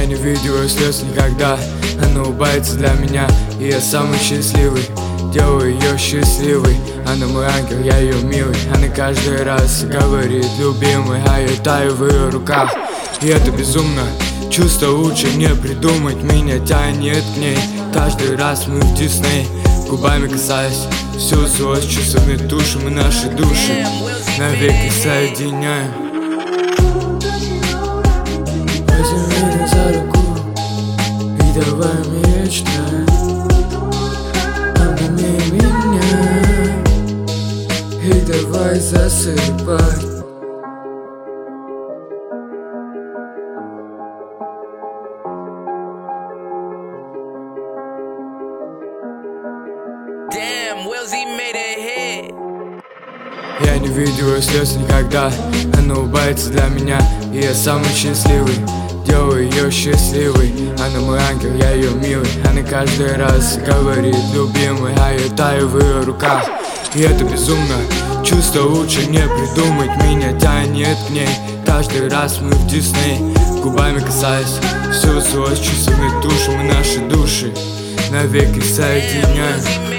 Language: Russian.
не видел ее слез никогда. Она улыбается для меня, и я самый счастливый. Делаю ее счастливой. Она мой ангел, я ее милый. Она каждый раз говорит любимый, а я таю в ее руках. И это безумно, чувство лучше не придумать. Меня тянет к ней, каждый раз мы в Дисней. Губами касаясь, всю злость чувствами тушим, и наши души навеки соединяем. Возьми меня за руку и давай мечтаем. Обними меня и давай засыпать. Я не видел ее слез никогда. Она улыбается для меня, и я самый счастливый. Делаю ее счастливой. Она мой ангел, я ее милый. Она каждый раз говорит любимый, а я таю в ее руках. И это безумно, чувство лучше не придумать. Меня тянет к ней, каждый раз мы в Дисней. Губами касаясь, всю злость чувствами тушим, и наши души навеки соединяем.